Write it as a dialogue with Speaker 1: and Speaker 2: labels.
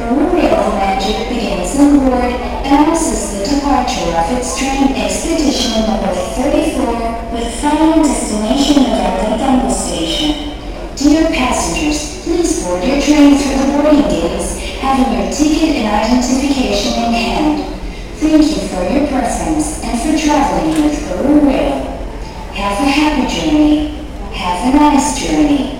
Speaker 1: Royal Magic begins on board, announces the departure of its train expedition number 34 with final destination of Arlington Station. Dear passengers, please board your train through the boarding gates, having your ticket and identification in hand. Thank you for your preference and for traveling with Guru Rail. Have a happy journey. Have a nice journey.